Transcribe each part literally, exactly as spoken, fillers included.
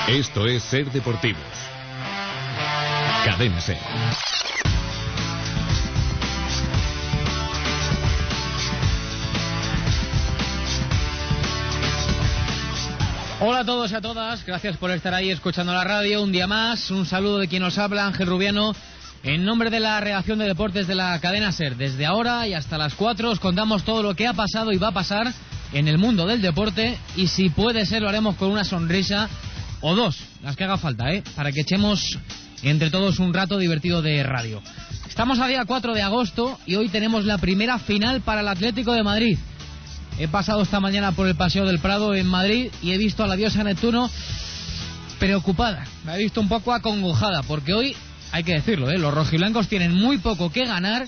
Esto es Ser Deportivos. Cadena Ser. Hola a todos y a todas, gracias por estar ahí escuchando la radio un día más. Un saludo de quien nos habla, Ángel Rubiano, en nombre de la redacción de deportes de la cadena SER. Desde ahora y hasta las cuatro os contamos todo lo que ha pasado y va a pasar en el mundo del deporte, y si puede ser lo haremos con una sonrisa o dos, las que haga falta, ¿eh? para que echemos entre todos un rato divertido de radio. Estamos a día cuatro de agosto y hoy tenemos la primera final para el Atlético de Madrid. He pasado esta mañana por el Paseo del Prado en Madrid y he visto a la diosa Neptuno preocupada. Me he visto un poco acongojada porque hoy, hay que decirlo, ¿eh? los rojiblancos tienen muy poco que ganar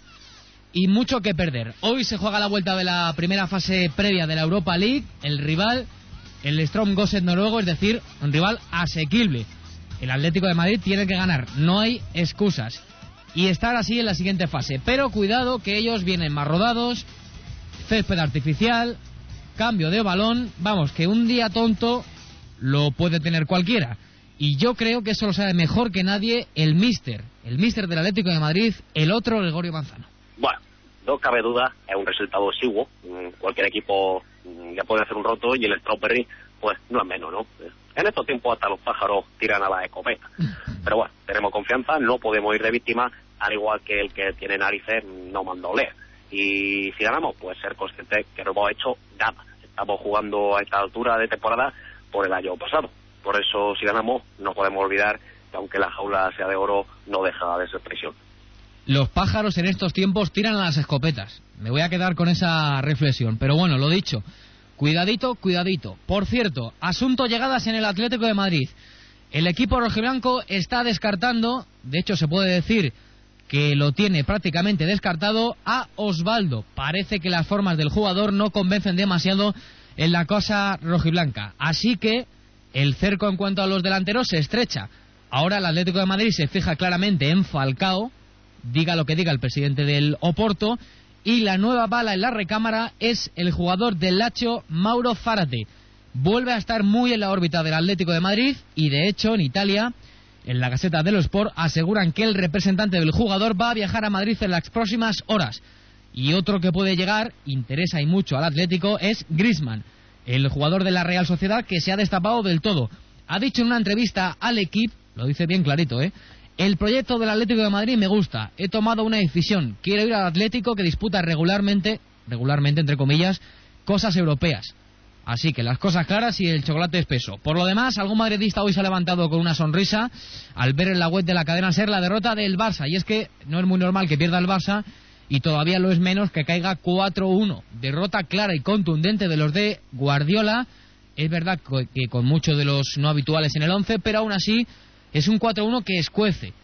y mucho que perder. Hoy se juega la vuelta de la primera fase previa de la Europa League. El rival, el Strom Gosset noruego, es decir, un rival asequible. El Atlético de Madrid tiene que ganar, no hay excusas, y estar así en la siguiente fase. Pero cuidado que ellos vienen más rodados. Césped artificial, cambio de balón, vamos, que un día tonto lo puede tener cualquiera. Y yo creo que eso lo sabe mejor que nadie el míster, el míster del Atlético de Madrid, el otro Gregorio Manzano. Bueno, no cabe duda, es un resultado exiguo. Cualquier equipo ya puede hacer un roto y el Strawberry, pues no es menos, ¿no? En estos tiempos hasta los pájaros tiran a la escopeta. Pero bueno, tenemos confianza, no podemos ir de víctima, al igual que el que tiene narices no manda a oler. Y si ganamos, pues ser conscientes que no hemos hecho nada. Estamos jugando a esta altura de temporada por el año pasado. Por eso, si ganamos, no podemos olvidar que aunque la jaula sea de oro, no deja de ser prisión. Los pájaros en estos tiempos tiran a las escopetas. Me voy a quedar con esa reflexión. Pero bueno, lo dicho, cuidadito, cuidadito. Por cierto, asunto llegadas en el Atlético de Madrid. El equipo rojiblanco está descartando, de hecho se puede decir que lo tiene prácticamente descartado, a Osvaldo. Parece que las formas del jugador no convencen demasiado en la cosa rojiblanca. Así que el cerco en cuanto a los delanteros se estrecha. Ahora el Atlético de Madrid se fija claramente en Falcao, diga lo que diga el presidente del Oporto, y la nueva bala en la recámara es el jugador del Lazio, Mauro Zárate. Vuelve a estar muy en la órbita del Atlético de Madrid y de hecho en Italia, en la Gazzetta dello Sport, aseguran que el representante del jugador va a viajar a Madrid en las próximas horas. Y otro que puede llegar, interesa y mucho al Atlético, es Griezmann, el jugador de la Real Sociedad, que se ha destapado del todo. Ha dicho en una entrevista al Equipo, lo dice bien clarito, ¿eh? El proyecto del Atlético de Madrid me gusta, he tomado una decisión, quiero ir al Atlético que disputa regularmente, regularmente entre comillas, cosas europeas. Así que las cosas claras y el chocolate espeso. Por lo demás, algún madridista hoy se ha levantado con una sonrisa al ver en la web de la cadena SER la derrota del Barça. Y es que no es muy normal que pierda el Barça y todavía lo es menos que caiga cuatro uno. Derrota clara y contundente de los de Guardiola. Es verdad que con muchos de los no habituales en el once, pero aún así es un cuatro uno que escuece.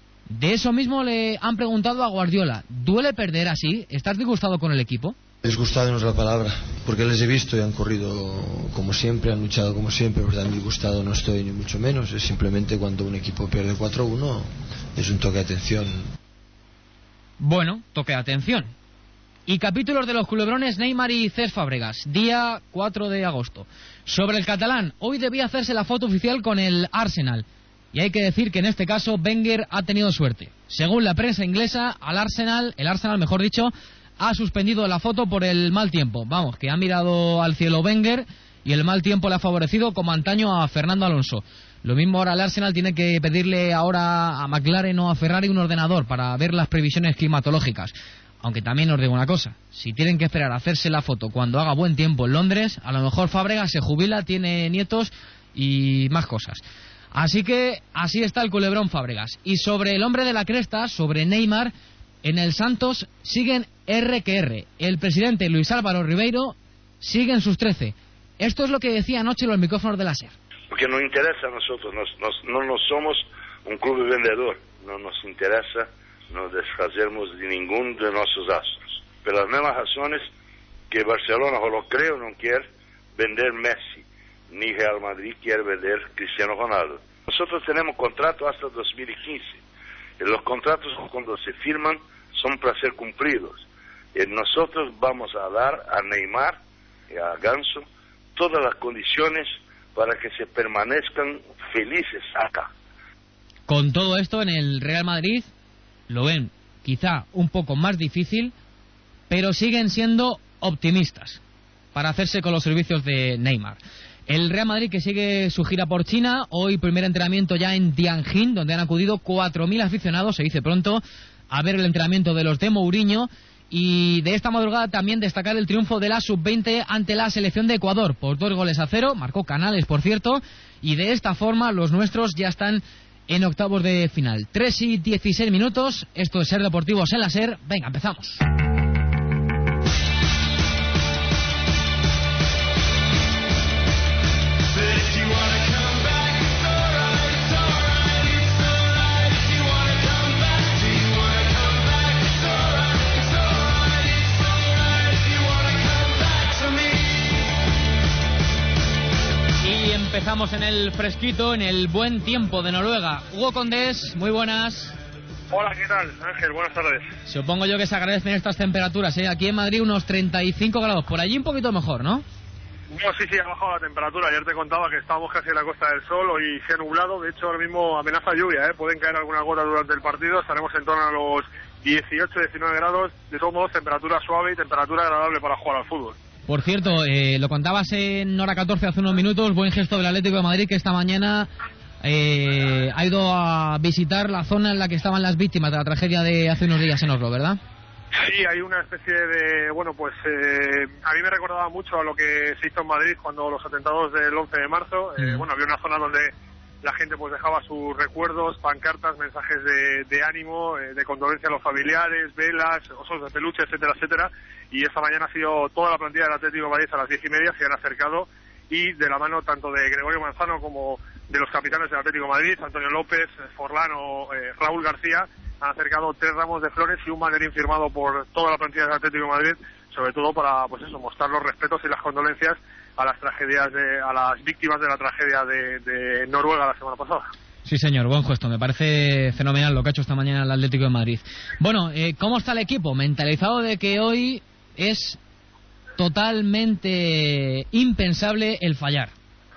De eso mismo le han preguntado a Guardiola. ¿Duele perder así? ¿Estás disgustado con el equipo? Disgustado no es la palabra, porque les he visto y han corrido como siempre, han luchado como siempre, pero tan disgustado no estoy ni mucho menos. Es simplemente cuando un equipo pierde cuatro uno es un toque de atención. Bueno, toque de atención. Y capítulos de los culebrones Neymar y Cés Fábregas, día cuatro de agosto. Sobre el catalán, hoy debía hacerse la foto oficial con el Arsenal. Y hay que decir que en este caso Wenger ha tenido suerte. Según la prensa inglesa, al Arsenal, el Arsenal mejor dicho, ha suspendido la foto por el mal tiempo. Vamos, que ha mirado al cielo Wenger y el mal tiempo le ha favorecido como antaño a Fernando Alonso. Lo mismo ahora el Arsenal tiene que pedirle ahora a McLaren o a Ferrari un ordenador para ver las previsiones climatológicas. Aunque también os digo una cosa, si tienen que esperar a hacerse la foto cuando haga buen tiempo en Londres, a lo mejor Fábregas se jubila, tiene nietos y más cosas. Así que así está el culebrón Fábregas. Y sobre el hombre de la cresta, sobre Neymar, en el Santos siguen R que R. El presidente Luis Álvaro Ribeiro sigue en sus trece. Esto es lo que decía anoche en los micrófonos de la SER. Porque nos interesa a nosotros, nos, nos, no nos somos un club vendedor, no nos interesa, no deshacemos de ningún de nuestros astros. Pero las mismas razones que Barcelona, o lo creo, no quiere vender Messi, ni Real Madrid quiere vender Cristiano Ronaldo. Nosotros tenemos contrato hasta dos mil quince. Y los contratos cuando se firman son para ser cumplidos. Y nosotros vamos a dar a Neymar y a Ganso todas las condiciones para que se permanezcan felices acá. Con todo esto en el Real Madrid lo ven quizá un poco más difícil, pero siguen siendo optimistas para hacerse con los servicios de Neymar. El Real Madrid que sigue su gira por China, hoy primer entrenamiento ya en Tianjin, donde han acudido cuatro mil aficionados, se dice pronto, a ver el entrenamiento de los de Mourinho. Y de esta madrugada también destacar el triunfo de la sub veinte ante la selección de Ecuador por dos goles a cero, marcó Canales por cierto, y de esta forma los nuestros ya están en octavos de final. tres y dieciséis minutos, esto es Ser Deportivos en la SER, venga, empezamos. Empezamos en el fresquito, en el buen tiempo de Noruega. Hugo Condés, muy buenas. Hola, ¿qué tal, Ángel? Buenas tardes. Supongo yo que se agradecen estas temperaturas, ¿eh? Aquí en Madrid unos treinta y cinco grados, por allí un poquito mejor, ¿no? No, sí, sí, ha bajado la temperatura. Ayer te contaba que estábamos casi en la Costa del Sol, hoy se ha nublado. De hecho, ahora mismo amenaza lluvia, ¿eh? Pueden caer alguna gota durante el partido. Estaremos en torno a los dieciocho, diecinueve grados. De todos modos, temperatura suave y temperatura agradable para jugar al fútbol. Por cierto, eh, lo contabas en Hora catorce hace unos minutos, buen gesto del Atlético de Madrid que esta mañana eh, ha ido a visitar la zona en la que estaban las víctimas de la tragedia de hace unos días en Oslo, ¿verdad? Sí, hay una especie de, bueno, pues eh, a mí me recordaba mucho a lo que se hizo en Madrid cuando los atentados del once de marzo, eh, bueno, había una zona donde la gente pues dejaba sus recuerdos, pancartas, mensajes de, de ánimo, eh, de condolencia a los familiares, velas, osos de peluche, etcétera, etcétera. Y esta mañana ha sido toda la plantilla del Atlético de Madrid a las diez y media, se han acercado y de la mano tanto de Gregorio Manzano como de los capitanes del Atlético de Madrid, Antonio López, Forlán o eh, Raúl García, han acercado tres ramos de flores y un banderín firmado por toda la plantilla del Atlético de Madrid, sobre todo para, pues eso, mostrar los respetos y las condolencias a las tragedias, de, a las víctimas de la tragedia de, de Noruega la semana pasada. Sí, señor, buen gesto. Me parece fenomenal lo que ha hecho esta mañana el Atlético de Madrid. Bueno, eh, ¿cómo está el equipo? Mentalizado de que hoy es totalmente impensable el fallar.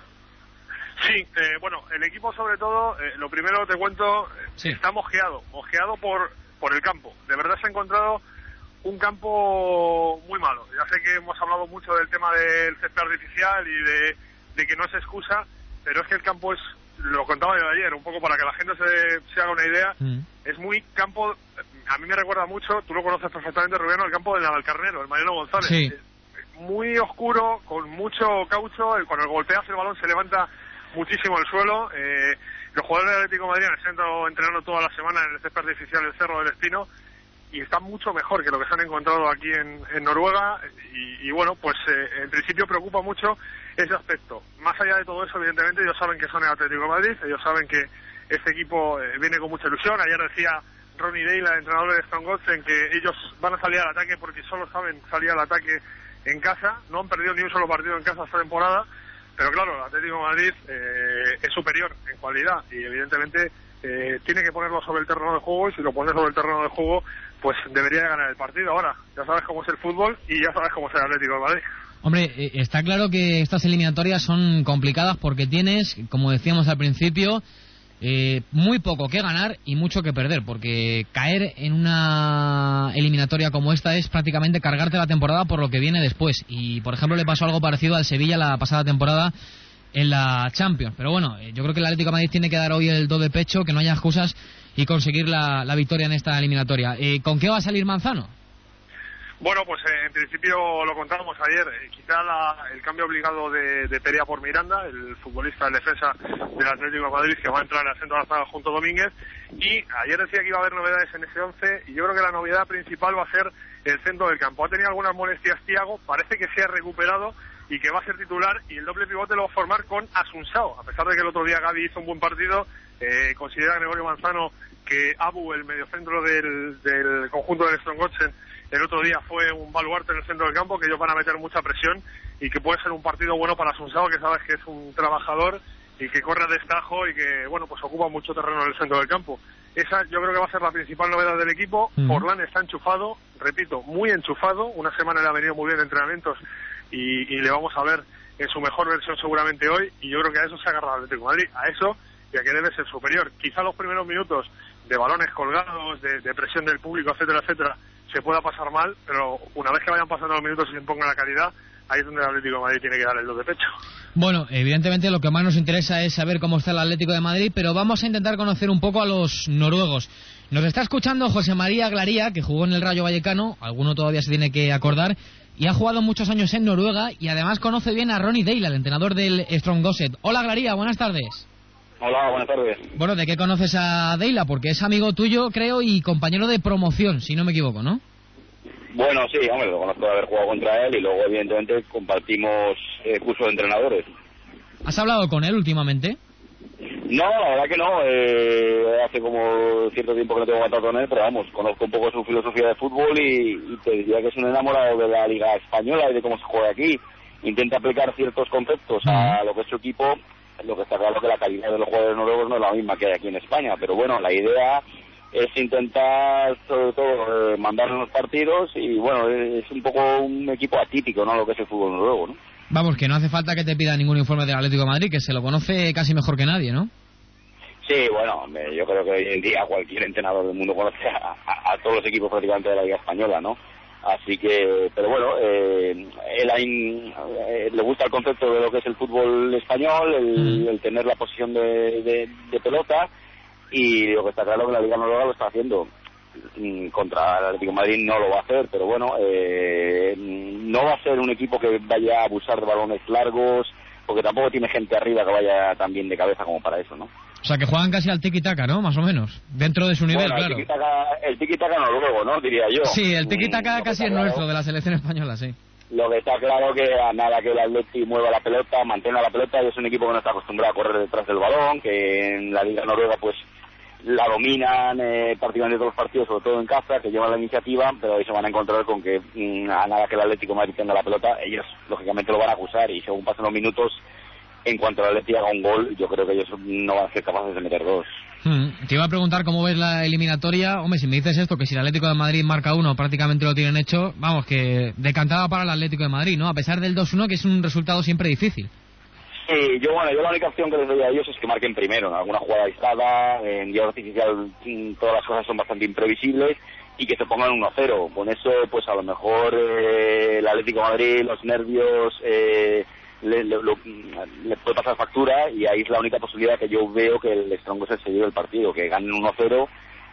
Sí, eh, bueno, el equipo sobre todo, eh, lo primero te cuento, sí. Está mojeado, mojeado por, por el campo. De verdad se ha encontrado un campo muy malo. Ya sé que hemos hablado mucho del tema del césped artificial y de, de que no es excusa, pero es que el campo es, lo contaba yo ayer, un poco para que la gente se, se haga una idea, mm. es muy campo, a mí me recuerda mucho, tú lo conoces perfectamente, Rubiano, el campo del Navalcarnero, el Mariano González. Sí. Muy oscuro, con mucho caucho, y cuando golpeas el balón se levanta muchísimo el suelo. Eh, los jugadores del Atlético de Madrid han estado entrenando toda la semana en el césped artificial del Cerro del Espino y está mucho mejor que lo que se han encontrado aquí en, en Noruega y, y bueno, pues eh, en principio preocupa mucho ese aspecto. Más allá de todo eso, evidentemente ellos saben que son el Atlético de Madrid, ellos saben que este equipo eh, viene con mucha ilusión. Ayer decía Ronny Deila, el entrenador de Strongotsen, que ellos van a salir al ataque porque solo saben salir al ataque en casa, no han perdido ni un solo partido en casa esta temporada, pero claro, el Atlético de Madrid eh, es superior en cualidad y evidentemente eh, tiene que ponerlo sobre el terreno de juego, y si lo pone sobre el terreno de juego pues debería ganar el partido. Ahora, ya sabes cómo es el fútbol y ya sabes cómo es el Atlético de Madrid. Hombre, está claro que estas eliminatorias son complicadas porque tienes, como decíamos al principio, eh, muy poco que ganar y mucho que perder, porque caer en una eliminatoria como esta es prácticamente cargarte la temporada por lo que viene después. Y, por ejemplo, le pasó algo parecido al Sevilla la pasada temporada en la Champions. Pero bueno, yo creo que el Atlético de Madrid tiene que dar hoy el do de pecho, que no haya excusas y conseguir la, la victoria en esta eliminatoria. Eh, ¿Con qué va a salir Manzano? Bueno, pues eh, en principio lo contábamos ayer, eh, quizá la, el cambio obligado de, de Perea por Miranda, el futbolista de defensa del Atlético de Madrid, que va a entrar al centro de la zaga junto a Domínguez, y ayer decía que iba a haber novedades en ese once, y yo creo que la novedad principal va a ser el centro del campo. Ha tenido algunas molestias Thiago, parece que se ha recuperado y que va a ser titular, y el doble pivote lo va a formar con Asunsao, a pesar de que el otro día Gavi hizo un buen partido. Eh, considera Gregorio Manzano que Abu, el mediocentro del, del conjunto del Strongotsen, el otro día fue un baluarte en el centro del campo, que ellos van a meter mucha presión y que puede ser un partido bueno para Asunsao, que sabes que es un trabajador y que corre a destajo y que, bueno, pues ocupa mucho terreno en el centro del campo. Esa yo creo que va a ser la principal novedad del equipo. Uh-huh. Forlán está enchufado, repito, muy enchufado. Una semana le ha venido muy bien de entrenamientos y, y le vamos a ver en su mejor versión seguramente hoy, y yo creo que a eso se ha agarrado el Atlético de Madrid, a eso y a que debe ser superior. Quizá los primeros minutos de balones colgados, de, de presión del público, etcétera, etcétera, se pueda pasar mal, pero una vez que vayan pasando los minutos y se imponga la calidad, ahí es donde el Atlético de Madrid tiene que dar el dos de pecho. Bueno, evidentemente lo que más nos interesa es saber cómo está el Atlético de Madrid, pero vamos a intentar conocer un poco a los noruegos. Nos está escuchando José María Glaría, que jugó en el Rayo Vallecano, alguno todavía se tiene que acordar, y ha jugado muchos años en Noruega, y además conoce bien a Ronny Deila, el entrenador del Strømsgodset. Hola Glaría, buenas tardes. Hola, buenas tardes. Bueno, ¿de qué conoces a Deila? Porque es amigo tuyo, creo, y compañero de promoción, si no me equivoco, ¿no? Bueno, sí, hombre, lo conozco de haber jugado contra él y luego, evidentemente, compartimos eh, curso de entrenadores. ¿Has hablado con él últimamente? No, la verdad que no. Eh, hace como cierto tiempo que no tengo contacto con él, pero vamos, conozco un poco su filosofía de fútbol y, y te diría que es un enamorado de la Liga Española y de cómo se juega aquí. Intenta aplicar ciertos conceptos a lo que es su equipo. Lo que está claro que la calidad de los jugadores noruegos no es la misma que hay aquí en España, pero bueno, la idea es intentar sobre todo eh, mandar los partidos y bueno, es un poco un equipo atípico, ¿no? Lo que es el fútbol noruego, ¿no? Vamos, que no hace falta que te pida ningún informe del Atlético de Madrid, que se lo conoce casi mejor que nadie, ¿no? Sí, bueno, yo creo que hoy en día cualquier entrenador del mundo conoce a, a, a todos los equipos prácticamente de la Liga Española, ¿no? Así que, pero bueno, eh, él ahí, eh, le gusta el concepto de lo que es el fútbol español, el, el tener la posición de, de, de pelota, y lo que está claro que la Liga Noruega lo está haciendo. Contra el Atlético de Madrid no lo va a hacer, pero bueno, eh, no va a ser un equipo que vaya a abusar de balones largos, porque tampoco tiene gente arriba que vaya tan bien de cabeza como para eso, ¿no? O sea, que juegan casi al tiki-taka, ¿no? Más o menos. Dentro de su nivel, bueno, claro. El tiki-taka, el tiki-taka noruego, ¿no? Diría yo. Sí, el tiki-taka mm, casi es claro, nuestro, de la selección española, sí. Lo que está claro que a nada que el Atleti mueva la pelota, mantenga la pelota, y es un equipo que no está acostumbrado a correr detrás del balón, que en la Liga Noruega, pues, la dominan eh, prácticamente todos los partidos, sobre todo en casa, que llevan la iniciativa, pero ahí se van a encontrar con que mmm, a nada que el Atlético de Madrid tenga la pelota, ellos lógicamente lo van a acusar, y según pasen los minutos, en cuanto el Atlético haga un gol, yo creo que ellos no van a ser capaces de meter dos. Hmm. Te iba a preguntar cómo ves la eliminatoria. Hombre, si me dices esto, que si el Atlético de Madrid marca uno, prácticamente lo tienen hecho, vamos, que decantada para el Atlético de Madrid, ¿no? A pesar del dos uno, que es un resultado siempre difícil. Sí, yo bueno, yo la única opción que les doy a ellos es que marquen primero, en alguna jugada aislada, en hierro artificial todas las cosas son bastante imprevisibles, y que se pongan uno cero. Con eso, pues a lo mejor eh, el Atlético de Madrid, los nervios, eh, le, le, lo, le puede pasar factura, y ahí es la única posibilidad que yo veo que el Strømsgodset se lleve el partido, que ganen uno cero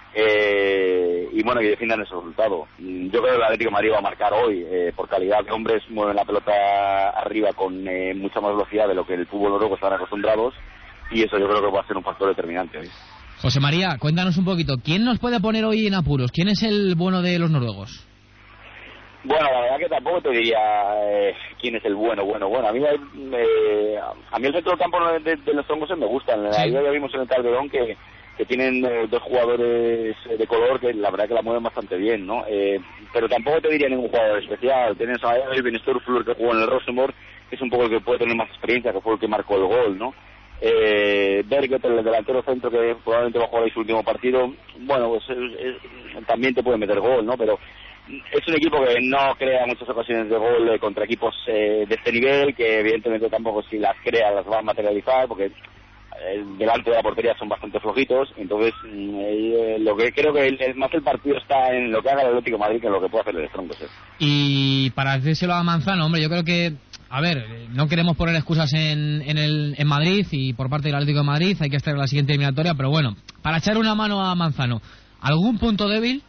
eh, y bueno, que defiendan ese resultado. Yo creo que el Atlético de Madrid va a marcar hoy, eh, por calidad de hombres mueven la pelota arriba con eh, mucha más velocidad de lo que el fútbol noruego están acostumbrados, y eso yo creo que va a ser un factor determinante hoy. José María, cuéntanos un poquito, ¿quién nos puede poner hoy en apuros? ¿Quién es el bueno de los noruegos? Bueno, la verdad que tampoco te diría eh, quién es el bueno, bueno, bueno. A mí, eh, a mí el centro del campo de, de, de los Strømsgodset me gustan. Sí. Ahí ya vimos en el Calderón que, que tienen eh, dos jugadores de color que la verdad que la mueven bastante bien, ¿no? Eh, pero tampoco te diría ningún jugador especial. Tienes a Elvin Sturflur, que jugó en el Rosenborg, que es un poco el que puede tener más experiencia, que fue el que marcó el gol, ¿no? Eh, Berget, el delantero centro, que probablemente va a jugar ahí su último partido, bueno, pues es, es, también te puede meter gol, ¿no? Pero es un equipo que no crea muchas ocasiones de gol eh, contra equipos eh, de este nivel, que evidentemente tampoco, si las crea, las va a materializar, porque eh, delante de la portería son bastante flojitos. Entonces eh, lo que creo que el, más el partido está en lo que haga el Atlético de Madrid que en lo que puede hacer el Strømsgodset. Y para decírselo a Manzano, hombre, yo creo que, a ver, no queremos poner excusas en, en, el, en Madrid y por parte del Atlético de Madrid, hay que estar en la siguiente eliminatoria, pero bueno, para echar una mano a Manzano, ¿algún punto débil?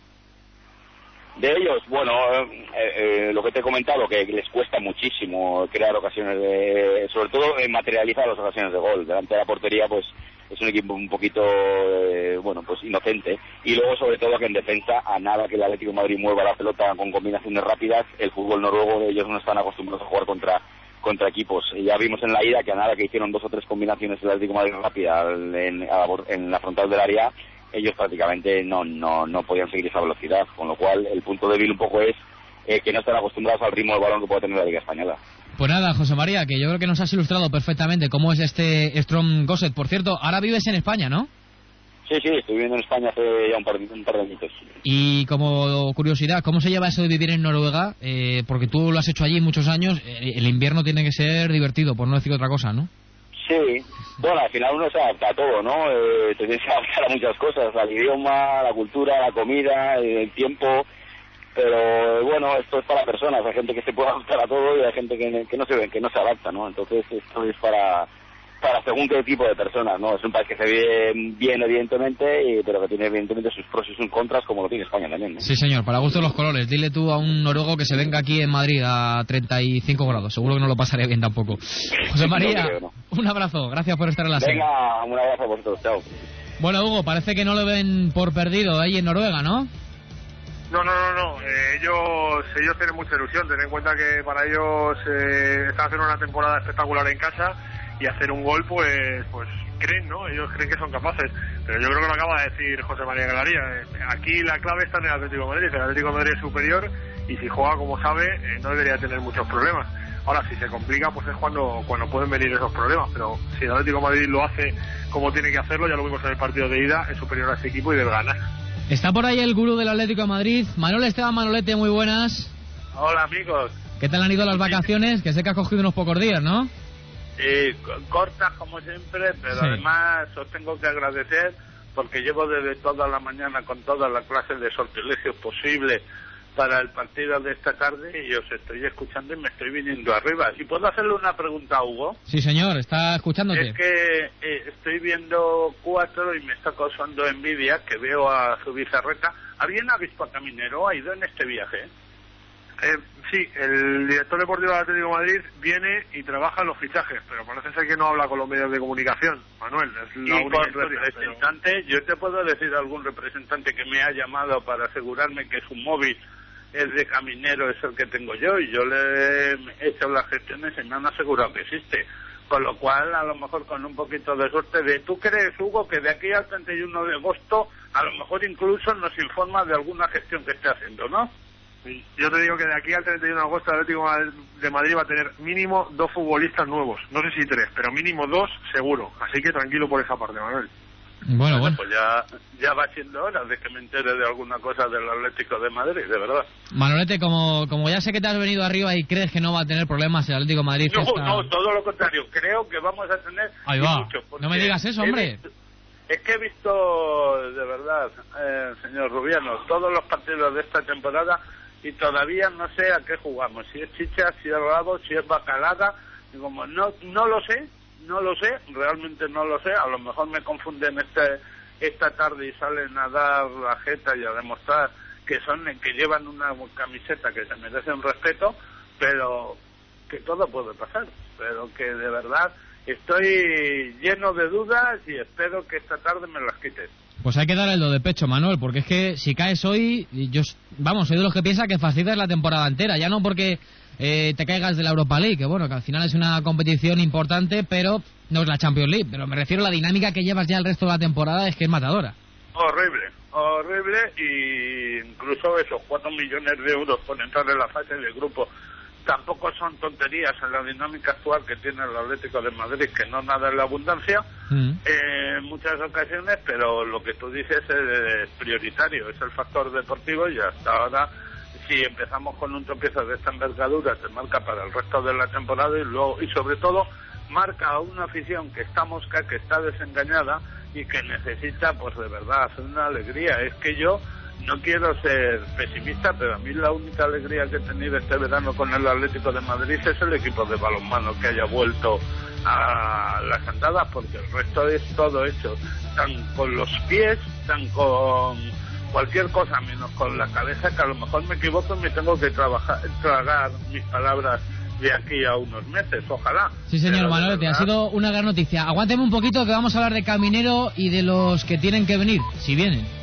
De ellos, bueno, eh, eh, lo que te he comentado, que les cuesta muchísimo crear ocasiones de, sobre todo eh, materializar las ocasiones de gol. Delante de la portería, pues es un equipo un poquito, eh, bueno, pues inocente. Y luego, sobre todo, que en defensa, a nada que el Atlético de Madrid mueva la pelota con combinaciones rápidas, el fútbol noruego, ellos no están acostumbrados a jugar contra contra equipos. Y ya vimos en la ida que a nada que hicieron dos o tres combinaciones el Atlético de Madrid rápida en, en la frontal del área, ellos prácticamente no no no podían seguir esa velocidad, con lo cual el punto débil un poco es eh, que no están acostumbrados al ritmo del balón que puede tener la Liga Española. Pues nada, José María, que yo creo que nos has ilustrado perfectamente cómo es este Strømsgodset. Por cierto, ahora vives en España, ¿no? Sí, sí, estoy viviendo en España hace ya un par, un par de añitos. Y como curiosidad, ¿cómo se lleva eso de vivir en Noruega? Eh, porque tú lo has hecho allí muchos años, el invierno tiene que ser divertido, por no decir otra cosa, ¿no? Sí, bueno, al final uno se adapta a todo, ¿no? Eh, te tienes que adaptar a muchas cosas, al idioma, la cultura, la comida, el tiempo, pero bueno, esto es para personas, hay gente que se puede adaptar a todo y hay gente que, que no se que no se adapta, ¿no? Entonces esto es para... para según qué tipo de personas, ¿no? Es un país que se ve bien, evidentemente, y, pero que tiene evidentemente sus pros y sus contras, como lo tiene España también, ¿no? Sí, señor, para gusto de los colores. Dile tú a un noruego que se venga aquí en Madrid a treinta y cinco grados. Seguro que no lo pasaré bien tampoco. José María, no creo, no. Un abrazo. Gracias por estar en la serie. Venga, un abrazo a vosotros. Chao. Bueno, Hugo, parece que no lo ven por perdido ahí en Noruega, ¿no? No, no, no, no. Eh, ellos, ellos tienen mucha ilusión. Ten en cuenta que para ellos eh, están haciendo una temporada espectacular en casa. Y hacer un gol, pues pues creen, ¿no? Ellos creen que son capaces. Pero yo creo que lo acaba de decir José María Galaría. Aquí la clave está en el Atlético de Madrid. El Atlético de Madrid es superior y si juega como sabe, eh, no debería tener muchos problemas. Ahora, si se complica, pues es cuando cuando pueden venir esos problemas. Pero si el Atlético de Madrid lo hace como tiene que hacerlo, ya lo vimos en el partido de ida, es superior a este equipo y debe ganar. Está por ahí el gurú del Atlético de Madrid, Manuel Esteban Manolete, muy buenas. Hola, amigos. ¿Qué tal han ido las vacaciones? Que sé que has cogido unos pocos días, ¿no? Eh, cortas como siempre, pero sí. Además os tengo que agradecer porque llevo desde toda la mañana con todas las clases de sortilegios posibles para el partido de esta tarde y os estoy escuchando y me estoy viniendo arriba. ¿Y puedo hacerle una pregunta a Hugo? Sí, señor, está escuchándote. Es que eh, estoy viendo cuatro y me está causando envidia que veo a Zubizarreta. ¿Alguien ha visto a Caminero? ¿Ha ido en este viaje? Eh, sí, el director deportivo del Atlético de Madrid viene y trabaja en los fichajes, pero parece ser que no habla con los medios de comunicación, Manuel. Es la y única con historia, representante, pero... yo te puedo decir algún representante que me ha llamado para asegurarme que su móvil es de Caminero, es el que tengo yo, y yo le he hecho las gestiones y me han asegurado que existe. Con lo cual, a lo mejor con un poquito de suerte de... ¿Tú crees, Hugo, que de aquí al treinta y uno de agosto, a lo mejor incluso nos informa de alguna gestión que esté haciendo, no? Yo te digo que de aquí al treinta y uno de agosto el Atlético de Madrid va a tener mínimo dos futbolistas nuevos. No sé si tres, pero mínimo dos seguro. Así que tranquilo por esa parte, Manuel. Bueno, bueno. Pues ya, ya va siendo hora de que me entere de alguna cosa del Atlético de Madrid, de verdad. Manolete, como, como ya sé que te has venido arriba y crees que no va a tener problemas el Atlético de Madrid... No, esta... no, todo lo contrario. Creo que vamos a tener... Ahí va. Mucho, no me digas eso, hombre. Visto, es que he visto, de verdad, eh, señor Rubiano, todos los partidos de esta temporada... y todavía no sé a qué jugamos, si es chicha, si es rabo, si es bacalada, y como no no lo sé, no lo sé, realmente no lo sé, a lo mejor me confunden este, esta tarde y salen a dar la jeta y a demostrar que son que llevan una camiseta que se merece un respeto, pero que todo puede pasar, pero que de verdad estoy lleno de dudas y espero que esta tarde me las quites. Pues hay que dar el do de pecho, Manuel, porque es que si caes hoy, yo, vamos, soy de los que piensa que fastidias la temporada entera, ya no porque eh, te caigas de la Europa League, que bueno, que al final es una competición importante, pero no es la Champions League, pero me refiero a la dinámica que llevas ya el resto de la temporada, es que es matadora. Horrible, horrible, y incluso esos cuatro millones de euros por entrar en la fase de grupo tampoco son tonterías en la dinámica actual que tiene el Atlético de Madrid, que no nada en la abundancia mm. eh, en muchas ocasiones, pero lo que tú dices es prioritario, es el factor deportivo, y hasta ahora si empezamos con un tropiezo de esta envergadura te marca para el resto de la temporada, y luego y sobre todo marca a una afición que está mosca, que está desengañada y que necesita pues de verdad hacer una alegría. Es que yo no quiero ser pesimista, pero a mí la única alegría que he tenido este verano con el Atlético de Madrid es el equipo de balonmano que haya vuelto a las andadas, porque el resto es todo hecho, tan con los pies, tan con cualquier cosa menos con la cabeza, que a lo mejor me equivoco y me tengo que trabajar, tragar mis palabras de aquí a unos meses, ojalá. Sí, señor Manuel, te ha sido una gran noticia. Aguánteme un poquito que vamos a hablar de Caminero y de los que tienen que venir, si vienen.